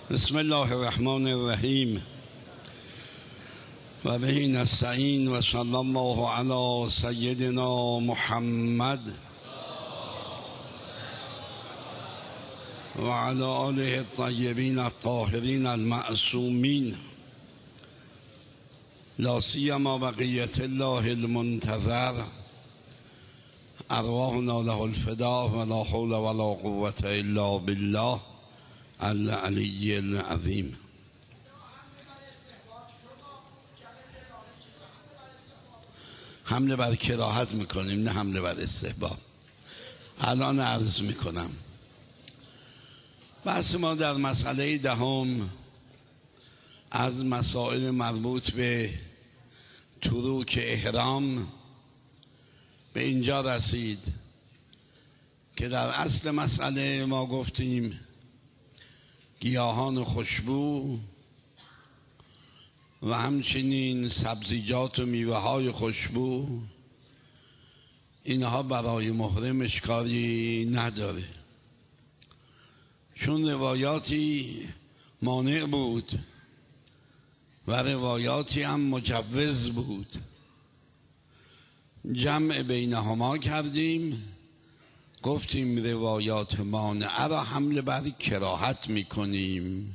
بسم الله الرحمن الرحیم و به نستعین و صلی الله علی سیدنا محمد و علی آله الطیبین الطاهرین المعصومین لا سیما بقیة الله المنتظر ارواحنا له الفداء و لا حول ولا قوة الا بالله العلی العظیم. حمله بر کراهت میکنیم، نه حمله بر استحباب. الان عرض میکنم بحث ما در مسئله دهم از مسائل مربوط به تروک احرام به اینجا رسید که در اصل مسئله ما گفتیم گیاهان خوشبو و همچنین سبزیجات و میوه های خوشبو اینها برای محرم اشکالی نداره، چون روایاتی مانع بود و روایاتی هم مجوز بود. جمع بینهما کردیم، گفتیم روایات مانعه را حمل بر کراهت میکنیم.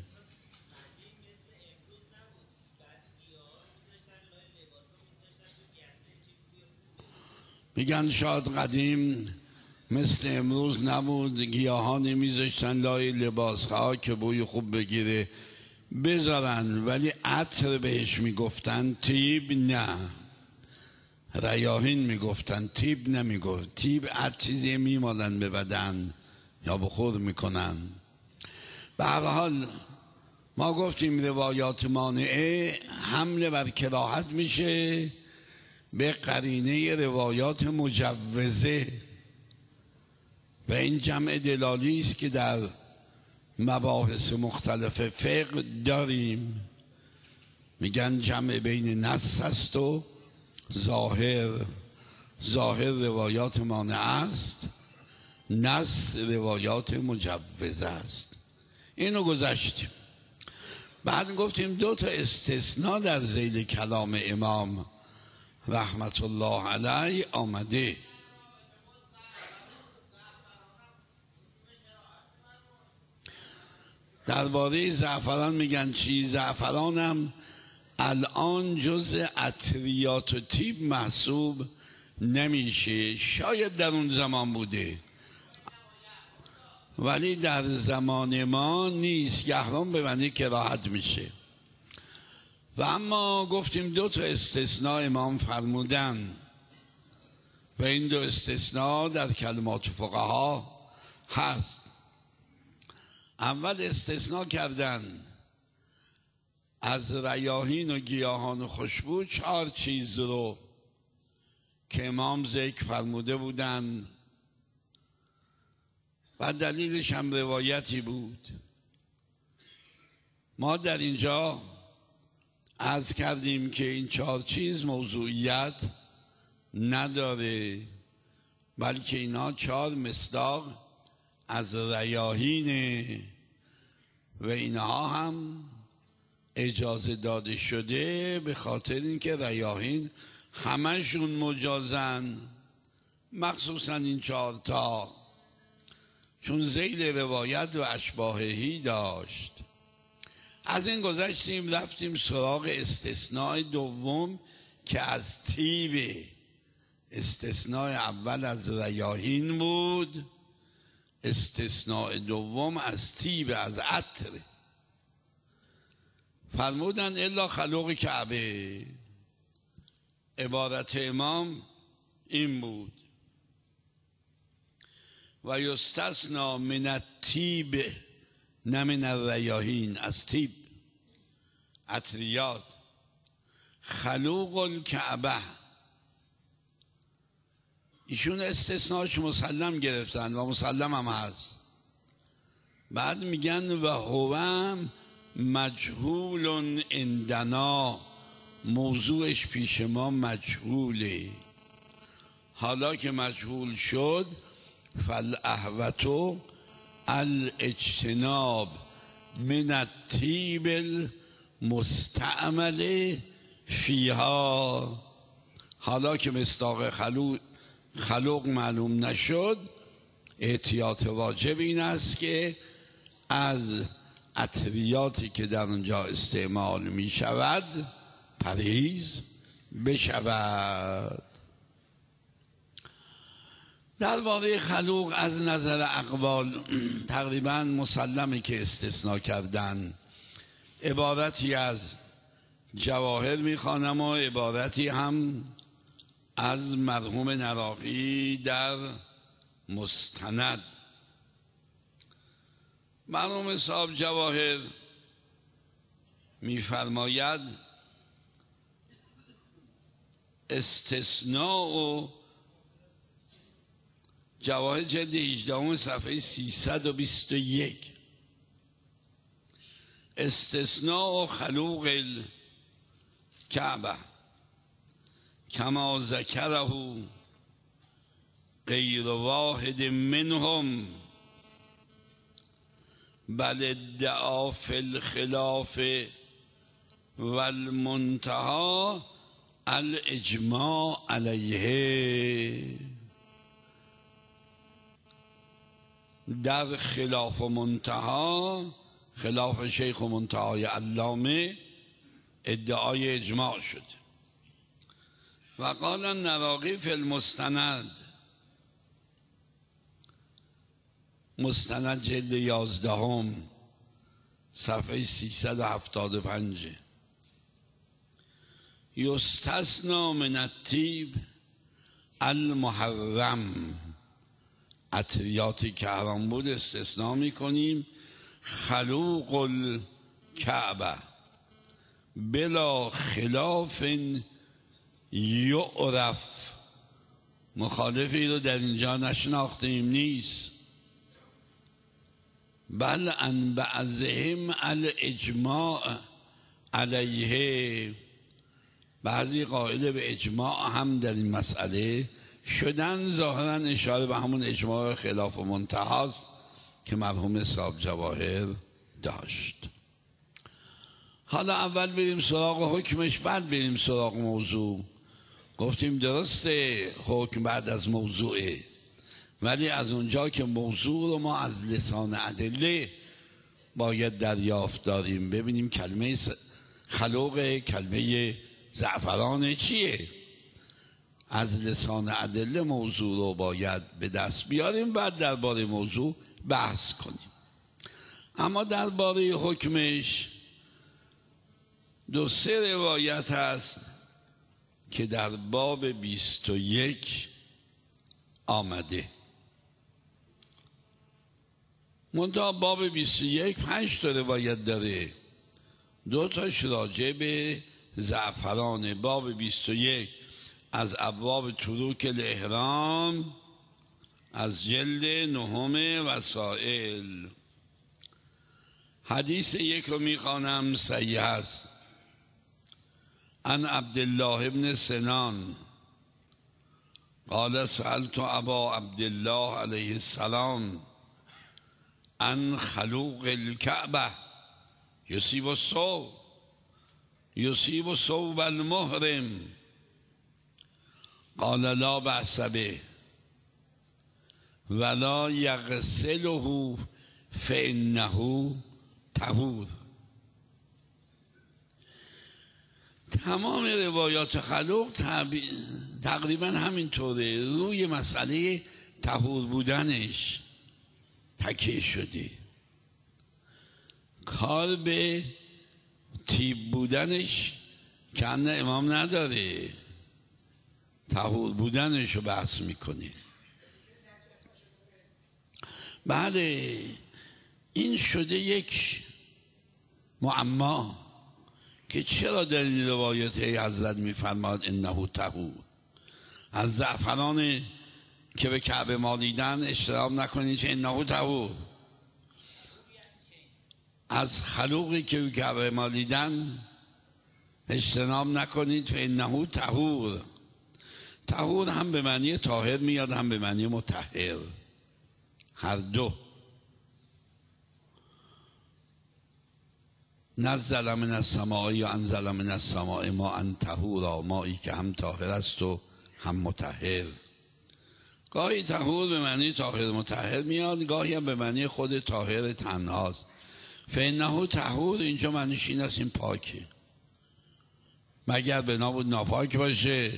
میگن شاید قدیم مثل امروز نبود، گیاهان میذاشتن لای لباسها که بوی خوب بگیره بذارن، ولی عطر بهش میگفتن، طیب نه. ریاحین میگفتن، طیب نمیگفت. طیب عطر چیزی میمالن به بدن یا بخور میکنن. به هر حال ما گفتیم روایات مانعه حمله بر کراهت میشه به قرینه روایات مجوزه و این جمع دلالی است که در مباحث مختلف فقه داریم. میگن جمع بین نص است و ظاهر روایات مانع است، نص روایات مجوز است. اینو گذشتیم. بعد گفتیم دو تا استثناء در ذیل کلام امام رحمت الله علیه آمده. درباره زعفران میگن چی؟ زعفران هم الان جز عطریات و طیب محسوب نمیشه، شاید در اون زمان بوده ولی در زمان ما نیست، یحرم به معنی کراهت میشه. و اما گفتیم دو تا استثناء امام فرمودن و این دو استثناء در کلمات فقها هست. اول استثناء کردن از ریاحین و گیاهان و خوشبو 4 چیز رو که امام ذکر فرموده بودن و دلیلش هم روایتی بود. ما در اینجا عرض کردیم که این 4 چیز موضوعیت نداره، بلکه اینا 4 مصداق از ریاحینه و اینها هم اجازه داده شده به خاطر اینکه ریاحین همشون مجازن، مخصوصا این 4 تا، چون ذیل روایت و اشباههی داشت. از این گذشتیم رفتیم سراغ استثناء دوم که از طیب. استثناء اول از ریاحین بود، استثناء دوم از طیب، از عطر. فرمودن الا خلوق کعبه. عبارت امام این بود و یستثنا من الطیب نه من الریاحین، از طیب عطریات، خلوق الکعبه. ایشون استثناش مسلم گرفتن و مسلم هم هست. بعد میگن و هوم مجهول عندنا، موضوعش پیش ما مجهوله. حالا که مجهول شد فالاحوط الاجتناب، من الطیب المستعمل فیها. حالا که مصداق خلوق معلوم نشد، احتیاط واجب این است که از عطریاتی که در اونجا استعمال می شود پرهیز بشود. درباره خلوق از نظر اقوال تقریبا مسلمه که استثناء کردن. عبارتی از جواهر میخوانم و عبارتی هم از مرحوم نراقی در مستند. مرحوم صاحب جواهر میفرماید استثناء و جواهر جلد 18 صفحه 321 استثناء خلوق الکعبه کما ذکره غیر واحد منهم بل ادعا فی الخلاف والمنتهى الاجماع علیه. در خلاف و منتها، خلاف شیخ و منتهای علامه ادعای اجماع شد. و قال النراقی فی المستند، مستند جلد 11 صفحه 375 یستثنی من الطیب المحرم، عطریاتی که حرام بود استثناء میکنیم. خلوق الکعبه بلا خلاف یعرف، مخالفی رو در اینجا نشناختیم نیست. بل ان بعضهم الاجماع علیه، بعضی قائل به اجماع هم در این مسئله شدن. ظاهرا اشاره به همون اجماع خلاف و منتهاست که مرحوم صاحب جواهر داشت. حالا اول بریم سراغ حکمش، بعد بریم سراغ موضوع. گفتیم درسته حکم بعد از موضوعه، ولی از اونجا که موضوع رو ما از لسان ادله باید دریافت داریم، ببینیم کلمه خلوق، کلمه زعفران چیه. از لسان ادله موضوع رو باید به دست بیاریم، بعد درباره موضوع بحث کنیم. اما درباره حکمش 2-3 روایت هست که در باب 21 آمده. منتها باب 21 5 تا روایت داره، 2 تاش راجع به زعفران. باب 21 از ابواب تروک الاحرام از جلد 9 وسائل. حدیث 1 رو میخوانم، صحیح است. عن عبدالله ابن سنان قال سألت ابا عبدالله علیه السلام عن خلوق الكعبه یصیب ثوب المحرم قال لا بأس به ولا یغسله فإنه طهور. تمام روایات خلوق تقریبا همینطوره، روی مسئله طهور بودنش تکیه شده، کار به طیب بودنش که امام نداره، طهور بودنش رو بحث میکنه. بله، این شده یک معما که چرا در این روایت حضرت میفرماد انه طهور. از زعفران که به کعبه مالیدن اجتناب نکنید که انه طهور، از خلوقی که به کعبه مالیدن اجتناب نکنید فانه طهور. طهور هم به معنی طاهر میاد، هم به معنی مطهر، هر دو. نزل من السماء یا انزل من السماء ماء طهورا، مایی که هم طاهر است و هم مطهر. گاهی طهور به معنی طاهر مطهر میاد، گاهی هم به معنی خود طاهر تنهاست. فانه طهور اینجا معنیش این است این پاکه، مگر به نابود ناپاک باشه.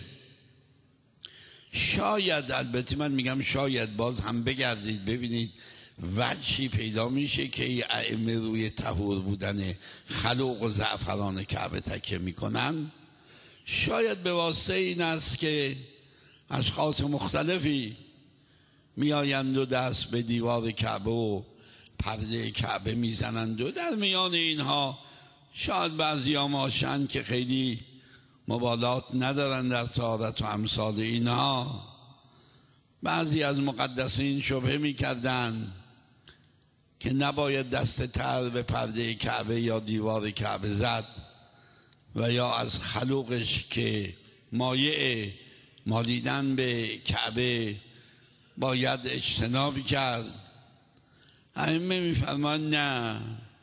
شاید، البته من میگم شاید، باز هم بگردید ببینید وجهی پیدا میشه که ائمه روی طهور بودن خلوق و زعفران کعبه تکیه میکنن. شاید به واسطه این است که اشخاص مختلفی میآیند و دست به دیوار کعبه و پرده کعبه میزنند و در میان اینها شاید بعضی ها ماشن که خیلی مبالات ندارن در طهارت و امثال اینها. بعضی از مقدسین شبهه میکردن که نباید دست تر به پرده کعبه یا دیوار کعبه زد و یا از خلوقش که مایع مالیدن به کعبه باید اجتناب کرد. ائمه میفرمان نه،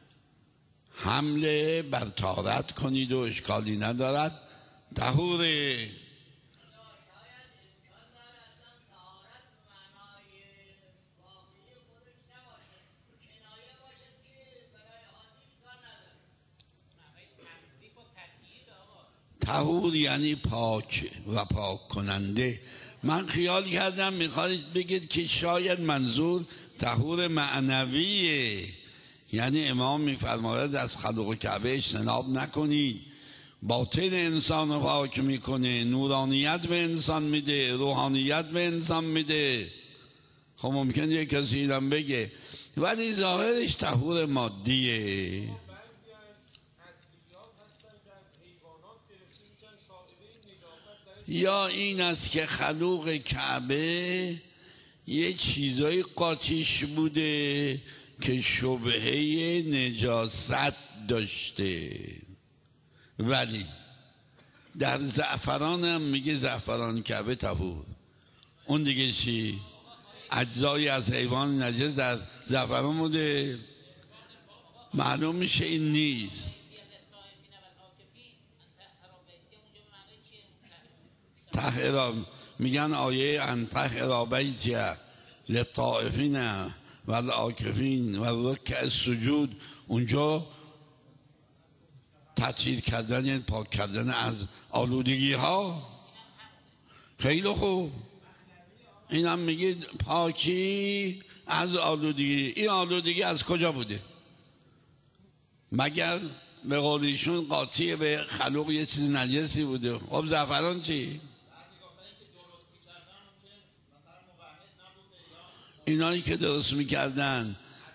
حمله بر طهارت کنید و اشکالی ندارد، طهوره. طهور یعنی پاک و پاک کننده. من خیال کردم میخواید بگید که شاید منظور طهور معنویه، یعنی امام میفرماید از خلق کعبه اجتناب نکنید، باطن انسان رو پاک میکنه، نورانیت به انسان میده، روحانیت به انسان میده. خب ممکنه یک کسی اینم بگه، ولی ظاهرش طهور مادیه. یا این است که خلوق کعبه یه چیزای قاطیش بوده که شبهه نجاست داشته، ولی در زعفران هم میگه زعفران کعبه طهور. اون دیگه چی؟ اجزایی از حیوان نجس در زعفران بوده، معلوم میشه این نیست. طهرا میگن آیه ان طهر بیتی للطائفین و العاکفین و الرکع السجود، اونجا تطهیر کردن یعنی پاک کردن از آلودگی ها. خیلی خوب، این هم میگه پاکی از آلودگی. این آلودگی از کجا بوده؟ مگر به قول ایشون قاطی به خلق یه چیز نجسی بوده. خب زعفران چی؟ اینایی که درست میکردن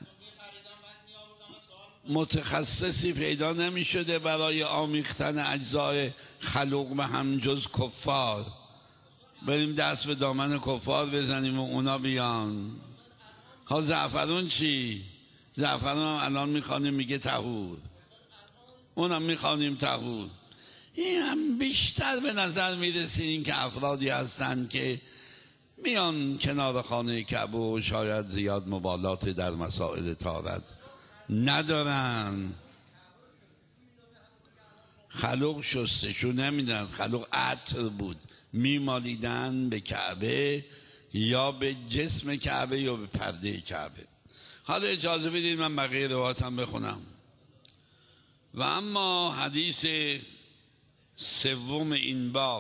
متخصصی پیدا نمی شده برای آمیختن اجزای خلق به هم جز کفار. بریم دست به دامن کفار بزنیم و اونا بیان. ها زعفران چی؟ زعفران هم الان میخوانیم میگه طهور، اونم میخوانیم طهور. این هم بیشتر به نظر میرسه این که افرادی هستن که میان کنار خانه کعبه و شاید زیاد مبالات در مسائل طهارت ندارن. خلق شستشو نمیدن، خلق عطر بود، میمالیدن به کعبه یا به جسم کعبه یا به پرده کعبه. حالا اجازه بدید من بقیه روایاتم بخونم. و اما حدیث سوم این باب،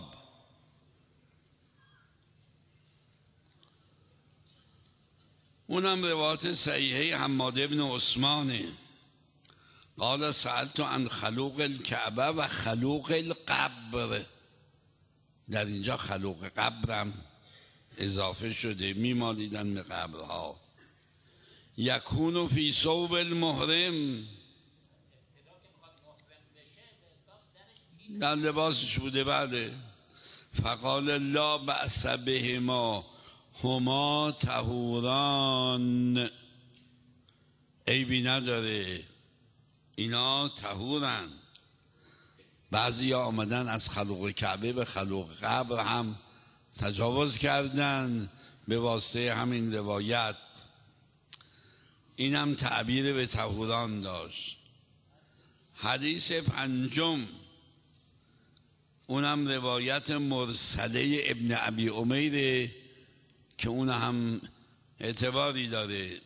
اونم روایت صحیحه حماد بن عثمانه. قال سألت عن خلوق الکعبه و خلوق القبر. در اینجا خلوق قبرم اضافه شده، میمالیدن به قبرها. یکون فی ثوب المحرم، در لباسش بوده. بله. فقال لا بأس بهما هما طهوران، عیبی نداره، اینا طهورن. بعضی ها آمدن از خلق کعبه به خلق قبر هم تجاوز کردن به واسطه همین روایت. این هم تعبیر به طهوران داشت. حدیث پنجم اونم روایت مرسله ابن ابی امیر که اون هم اعتباری داره.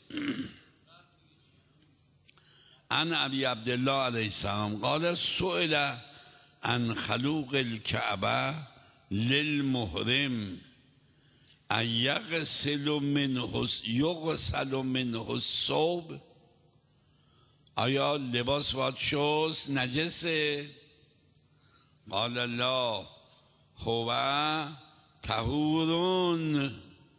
عن ابی عبدالله علیه السلام قال سئل عن خلوق الکعبه للمحرم ان یغسل منه الثوب، آیا لباس باید شست نجسه؟ قال لا هو طهور.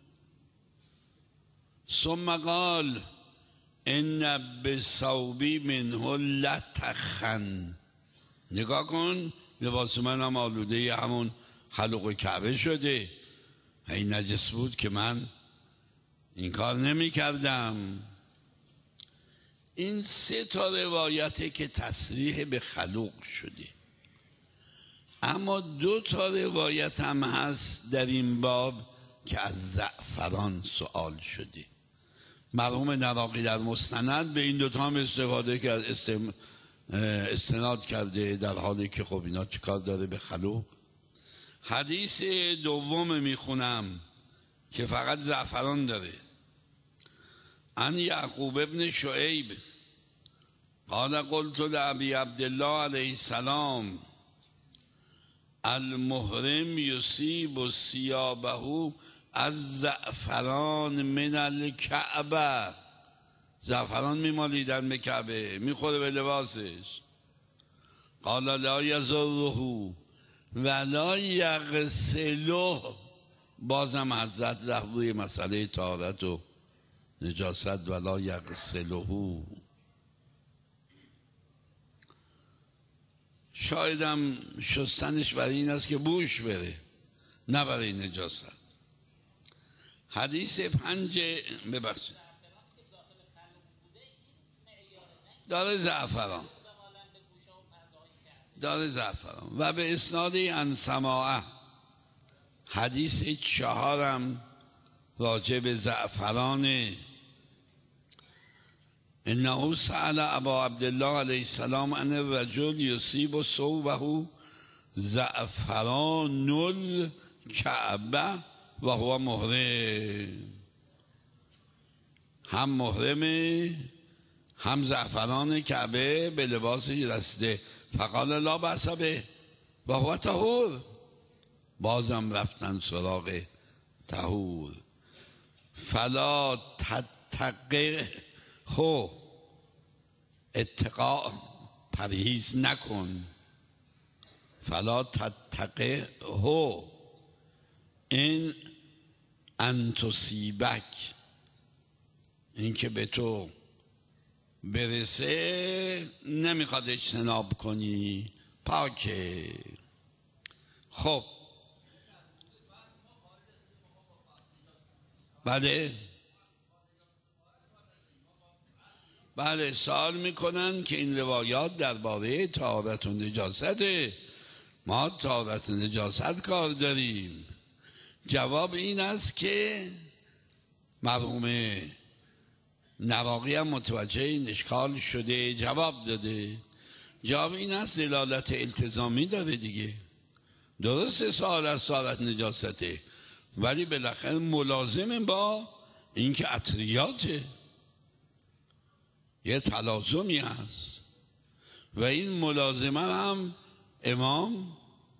ثم قال ان بالثوب منه لتخن. نگاه کن لباس من هم آلوده همون خلق کعبه شده، این نجس بود که من این کار نمی کردم. این 3 روایته که تصریح به خلق شده، اما 2 روایت هم هست در این باب که از زعفران سوال شده. مرحوم نراقی در مستند به این 2 هم استفاده کرد، استناد کرده، در حالی که خب اینا چیکار داره به خلق. حدیث دوم میخونم که فقط زعفران داره. عن یعقوب ابن شعیب قال قلت لابی عبدالله علیه السلام المحرم یصیب ثیابه از زعفران من الکعبه. زعفران میمالیدن به کعبه، میخوره به لباسش. قال لا یضره ولا یغسله. بازم حضرت رفت روی مسئله طهارت و نجاست. ولا یغسله، شایدم شستنش برای این است که بوش بره، نه برای نجاست. حدیث 5 ببخشید داره زعفران و به اسنادی عن سماعه. حدیث 4 راجع به زعفران. انه سأل ابا عبدالله علیه السلام ان الرجل یصیب ثوبه زعفران الکعبه و هو محرم. هم محرمه هم زعفران کعبه به لباسش رسیده. فقال لا بأس به و هو طهور. بازم رفتن سراغ طهور. فلا تتقه، اتقاء پرهیز نکن. فلا تتقه این ان تصیبک، این که به تو برسه نمیخواد اجتناب کنی، پاکه. خب بله سوال میکنن که این روایات درباره طهارت و نجاسته، ما طهارت و نجاست کار داریم. جواب این است که مرحوم نراقی هم متوجه این اشکال شده، جواب داده. جواب این است دلالت التزامی داره دیگه. درسته سوال از طهارت نجاسته، ولی بالاخره ملازم با اینکه عطریاته، یه تلازمی هست و این ملازمه هم امام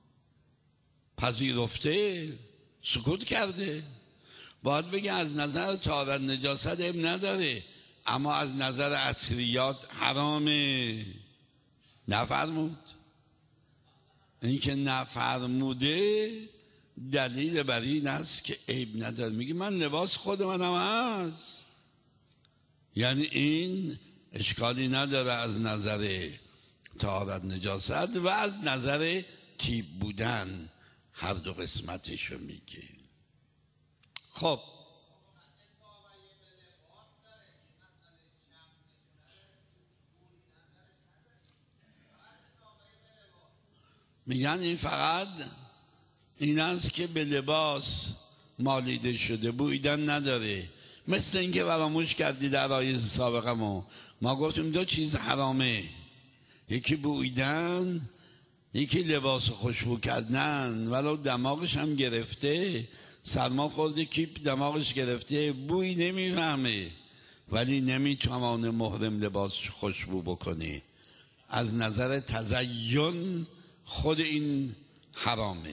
پذیرفته، سکوت کرده. باید بگه از نظر طهارت نجاست اب نداره، اما از نظر عطریات حرامه. نفرمود. این که نفرموده دلیل بر این است که عیب نداره. میگه من لباس خود منم هست، یعنی این اشکالی نداره از نظر طهارت نجاست و از نظر طیب بودن، هر 2 قسمتشو میگه. خب میگن این فقط این است که به لباس مالیده شده، بویدن نداره. مثل اینکه فراموش کردی در آیه سابقه ما گفتیم 2 چیز حرامه، یکی بویدن، یکی لباس خوشبو کردن، ولو دماغش هم گرفته، سرما خورده کیپ دماغش گرفته، بوی نمیفهمه، ولی نمیتوانه محرم لباس خوشبو بکنه. از نظر تزین خود این حرامه.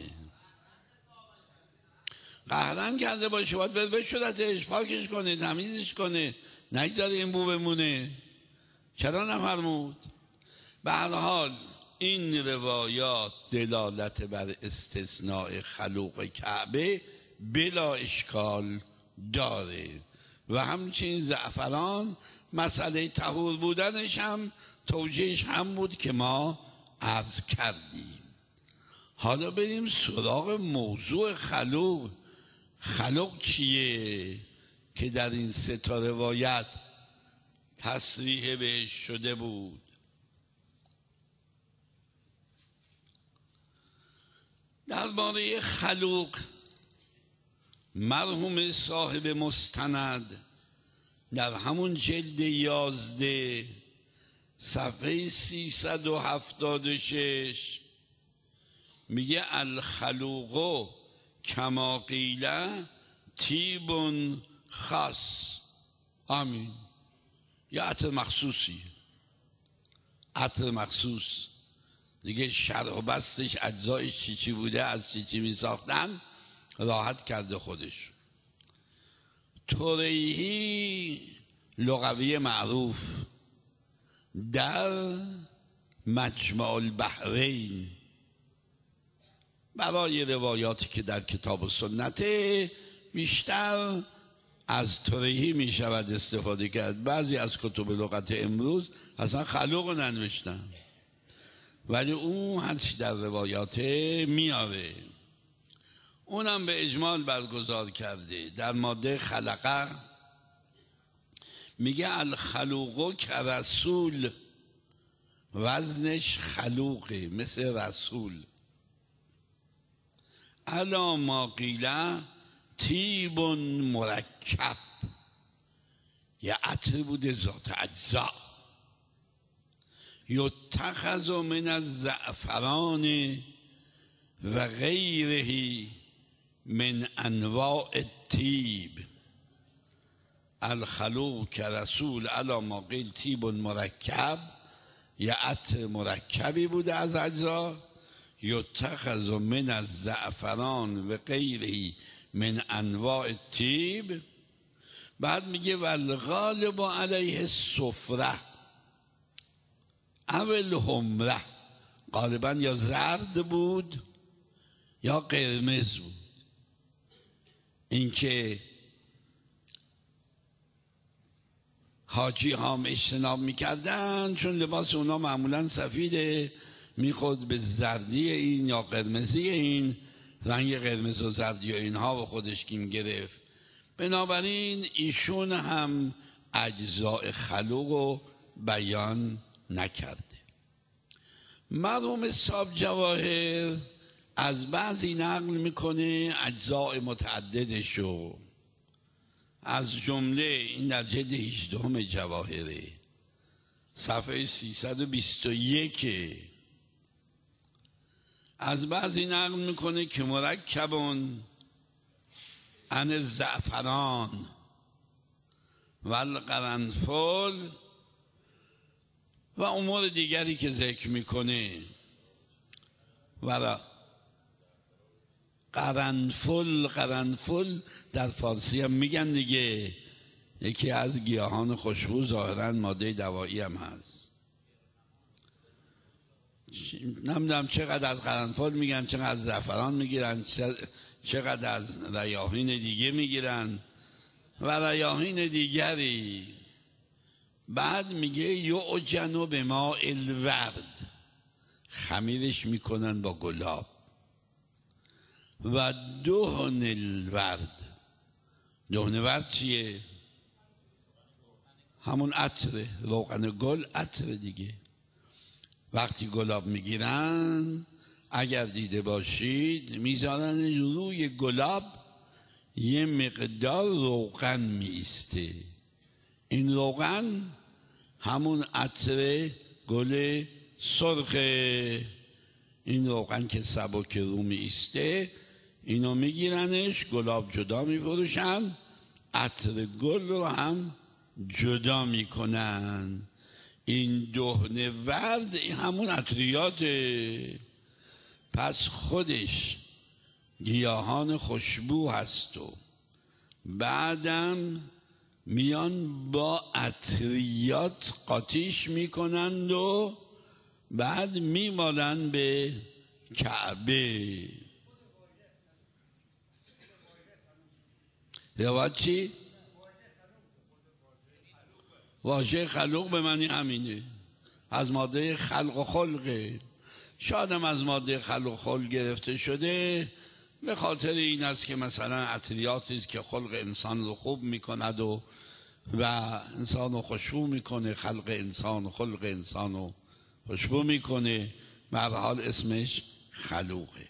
قهرن کرده باشه باید بره بشورتش، پاکش کنه، تمیزش کنه، نگذاره این بو بمونه. چرا نفرمود؟ به هر حال این روایات دلالت بر استثناء خلوق کعبه بلا اشکال داره و همچنین زعفران مسئله طهور بودنش هم توجیهش هم بود که ما عرض کردیم. حالا بریم سراغ موضوع خلوق. خلوق چیه که در این سه تا روایت تصریح بهش شده بود؟ درباره خلوق مرحوم صاحب مستند در همون جلد 11 صفحه 376 میگه الخلوق کما قیل طیب خاص. آمین. یه عطر مخصوصی، عطر مخصوص دیگه. شرح و بستش اجزایش چی بوده، از چی می ساختن راحت کرده خودش. توریهی لغوی معروف در مجمع البحرین برای روایاتی که در کتاب و سنت بیشتر از توریهی می شود استفاده کرد. بعضی از کتب لغت امروز اصلا خلوق ننوشتن، ولی اون هرچی در روایات میاره اونم به اجمال برگزار کرده. در ماده خلقه میگه الخلوق کرسول، وزنش خلوقه مثل رسول. الا ما قیله طیب مرکب، یه عطر بوده ذات اجزا. یتخذ من الزعفران و غیره من انواع الطیب. الخلوق کرسول الا ما قیل طیب مرکب، یه عطر مرکبی بوده از اجزا. یتخذ من الزعفران و غیره من انواع الطیب. بعد میگه والغالب علیه الصفره او الحمره، غالبا یا زرد بود یا قرمز بود. اینکه حاجی هم اجتناب میکردن چون لباس اونا معمولا سفیده، میخورد به زردی این یا قرمزی این، رنگ قرمز و زردی و اینها و خودش کیم گرفت. بنابراین ایشون هم اجزاء خلوق رو بیان نکرده. مرحوم صاحب جواهر از بعضی نقل میکنه اجزاء متعددشو، از جمله این در جلد 18 جواهره صفحه 321 از بعضی نقل میکنه که مرکبون عن الزعفران و القرنفل و امور دیگری که ذکر میکنه. و قرنفل در فارسی هم میگن دیگه، یکی از گیاهان خوشبو، ظاهرا ماده دوایی هم هست. نمیدونم چقدر از قرنفل میگن، چقدر از زعفران میگیرن، چقدر از ریاحین دیگه میگیرن و ریاحین دیگری. بعد میگه یعجن بماء الورد، خمیرش میکنن با گلاب. و دهن الورد، دهن ورد چیه؟ همون عطره، روغن گل عطره دیگه. وقتی گلاب میگیرن اگر دیده باشید میذارن روی گلاب یه مقدار روغن میسته. این روغن همون عطر گل سرخ این روغن که سبک رو میسته اینو میگیرنش، گلاب جدا میفروشن، عطر گل رو هم جدا میکنن. این دهن ورد همون عطریاته، پس خودش گیاهان خوشبو هست و بعدم میان با عطریات قاطیش میکنند و بعد میمالن به کعبه. روایت چی؟ واژه خلوق به معنی همینه، از ماده خلق و خلقه. شاید هم از ماده خلق و خلق گرفته شده به خاطر این است که مثلا عطریاتی است که خلق انسان رو خوب میکند و انسان رو خوشبو میکنه، خلق انسان و خلق انسان رو خوشبو میکنه، به هر حال اسمش خلوقه.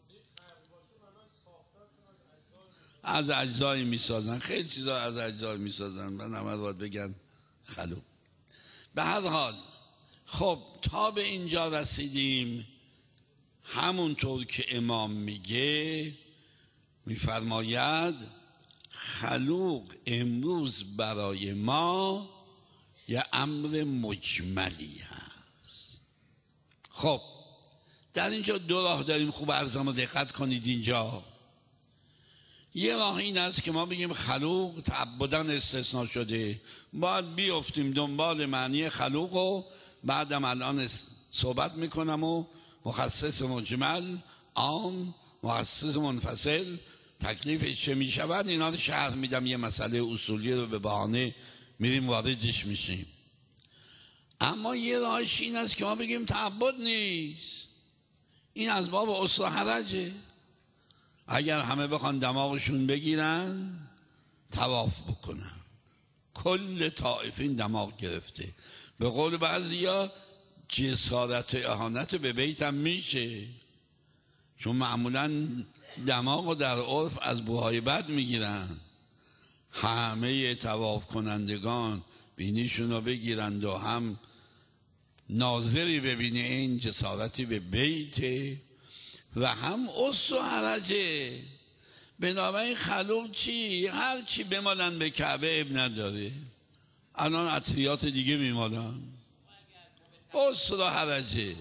از اجزای میسازن، خیلی چیزا از اجزای میسازن، من همه باید بگن خلوق. به هر حال خب تا به اینجا رسیدیم، همونطور که امام میگه، میفرماید خلوق امروز برای ما یه امر مجملی هست. خب در اینجا دو راه داریم، خوب عرضم دقت کنید. اینجا یه راه این است که ما بگیم خلوق تعبداً استثناء شده، باید بیافتیم دنبال معنی خلوق و بعدم الان صحبت میکنم و مخصص مجمل، عام، مخصص منفصل، تکلیفش چه میشود اینا رو شرح میدم. یه مسئله اصولی رو به بهانه میریم واردش میشیم. اما یه راهش این است که ما بگیم تعبد نیست، این از باب اسر و حرجه. اگر همه بخوان دماغشون بگیرن طواف بکنن، کل طائفین دماغ گرفته، به قول بعضیا جسارت اهانت به بیت هم میشه، چون معمولا دماغ رو در عرف از بوهای بد میگیرن. همه طواف کنندگان بینیشون رو بگیرند و هم ناظری ببینه این جسارتی به بیت و هم اسر و حرجه. بنابراین خلوق چی؟ هر چی بمالن به کعبه اب نداره. الان عطریات دیگه میمالن، اسر و حرجه.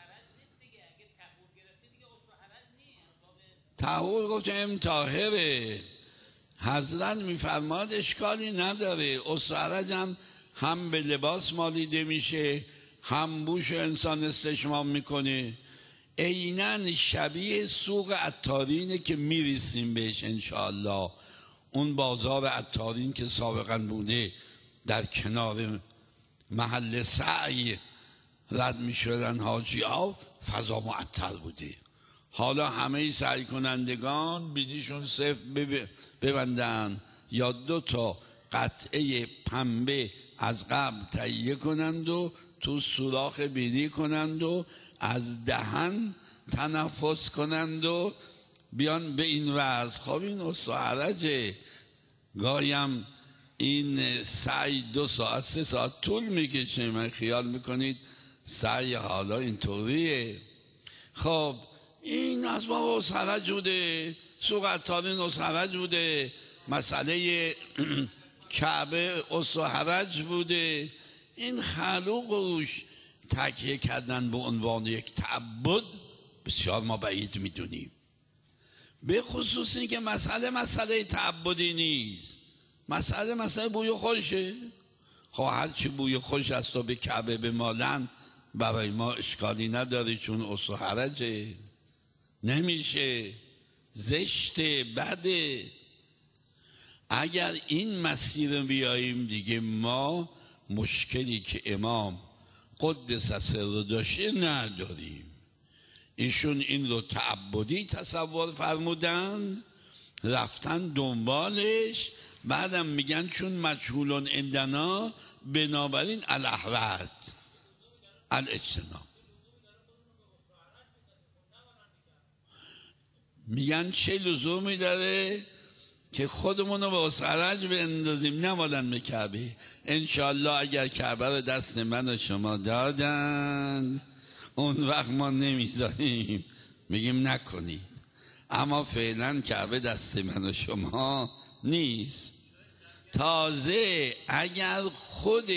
طهور گفتم طاهره، حضرت میفرماد اشکالی نداره. اسر و حرج هم به لباس مالیده میشه، هم بوش انسان استشمام میکنه. عیناً شبیه سوق عطارینه که میرسیم بهش انشاءالله. اون بازار عطارین که سابقا بوده در کنار محل سعی رد میشدن حاجی ها، فضا معطر بوده. حالا همه سعی کنندگان بینیشون صفر ببندن یا 2 تا قطعه پنبه از قبل تهیه کنند و تو سوراخ بینی کنند و از دهن تنفس کنند و بیان به این وضع. خب این اسر و حرجه. گاهیم این سعی 2 ساعت 3 ساعت طول میکشه. من خیال میکنید سعی حالا اینطوریه. خب این از باب اسر و حرج بوده، سوق عطارین اسر و حرج بوده، مسئله کعبه اسر و حرج بوده. این خلوق روش تکیه کردن به عنوان یک تعبد بسیار ما بعید میدونیم، به خصوص این که مسئله تعبدی نیست، مسئله بوی خوشه. خب هرچی بوی خوش است و به کعبه بمالن برای ما اشکالی نداره، چون اسر و حرجه، نمیشه، زشته، بده. اگر این مسیر بیاییم دیگه ما مشکلی که امام قدس سر داشته نداریم. ایشون این رو تعبدی تصور فرمودن، رفتن دنبالش، بعدم میگن چون مجهولون عندنا بنابراین الاحوط الاجتناب. میگن چه لزومی داره که خودمون رو به اسر و حرج بندازیم، نمالن به کعبه. انشالله اگر کعبه رو دست من و شما دادن اون وقت ما نمیذاریم، میگیم نکنید. اما فعلا کعبه دست من و شما نیست. تازه اگر خود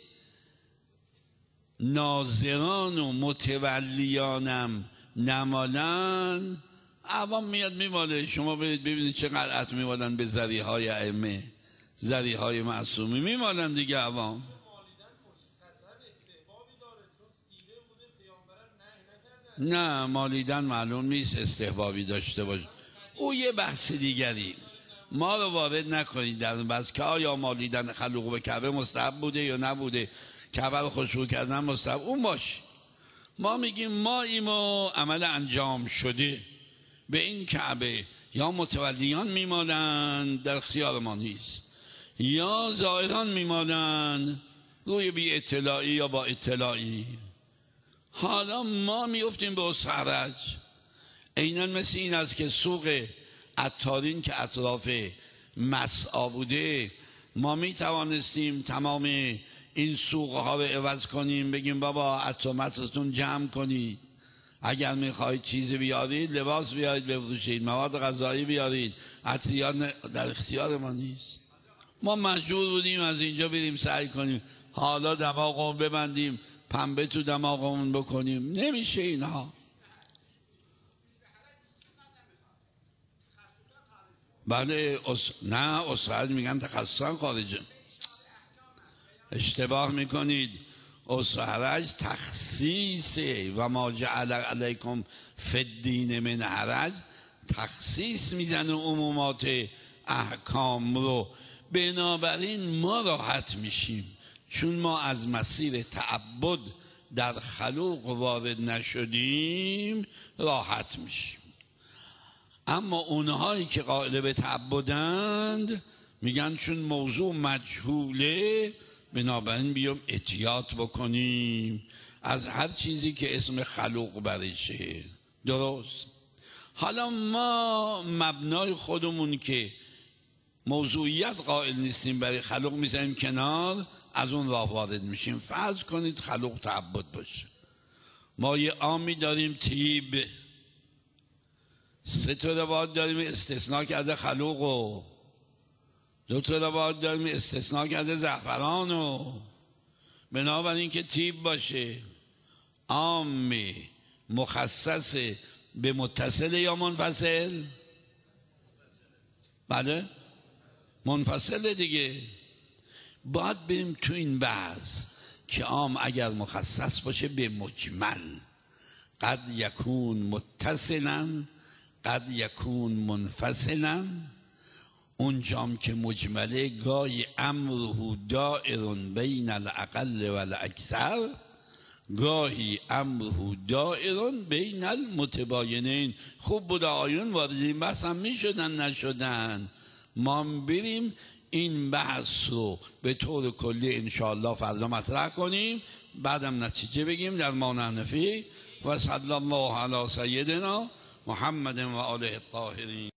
ناظران و متولیانم نمالن، عوام میاد میماله. شما برید ببینید چقدر عطر میمالن به ذریهای ائمه، ذریهای معصومی میمالن دیگه. عوام نه، مالیدن معلوم نیست استحبابی داشته باشه، او یه بحث دیگری. ما رو وارد نکنید در اون بحث که آیا مالیدن خلوق به کعبه مستحب بوده یا نبوده، کعبه رو خوشبو کردن مستحب، اون باشه. ما میگیم ما ایمو عمل انجام شده به این کعبه یا متولیان میمالن، در اختیار ما نیست، یا زائران میمالن روی بی اطلاعی یا با اطلاعی. حالا ما میفتیم به حرج. عیناً مثل این است که سوق عطارین که اطراف مسعی بوده، ما میتوانستیم تمام این سوق ها رو عوض کنیم، بگیم بابا عطر جمع کنید، اگر میخواهید چیزی بیارید، لباس بیارید بفروشید، مواد غذایی بیارید، عطریات در اختیار ما نیست. ما مجبور بودیم از اینجا بریم سعی کنیم حالا دماغمون ببندیم، پنبه تو دماغمون بکنیم. نمیشه اینها. بله نه اسرائیل میگن تخصصا خارجه. اشتباه میکنید. اسرائیل تخصیصه و ما جعل علیکم فی الدین من حرج، تخصیص میزنه عمومات احکام رو. بنابراین ما راحت میشیم چون ما از مسیر تعبد در خلوق وارد نشدیم، راحت میشیم. اما اونهایی که قائل به تعبدند میگن چون موضوع مجهوله، بنابراین بیام احتیاط بکنیم از هر چیزی که اسم خلوق برشه. درست؟ حالا ما مبنای خودمون که موضوعیت قائل نیستیم برای خلوق میزنیم کنار، از اون راه وارد میشیم. فرض کنید خلوق تعبد باشه. ما یه عامی داریم طیب، 3 تا روایت داریم استثناء کرده خلوقو، 2 تا روایت داریم استثناء کرده زعفرانو. بنابراین که طیب باشه، عام مخصص به متصل یا منفصل؟ بله منفصل دیگه. باید بریم تو این بحث که عام اگر مخصص باشه به مجمل، قد یکون متصلا قد یکون منفصلا. اونجام که مجمله گاهی امره دائر بین الاقل و الاکثر، گاهی امره دائر بین المتباینین. خوب بود آیون وارد این بحث هم می شدن نشدن. ما بریم این بحث رو به طور کلی انشاءالله فردا مطرح کنیم، بعدم نتیجه بگیم در ما نحنفی. و صلی الله علی سیدنا محمد و آله الطاهرین.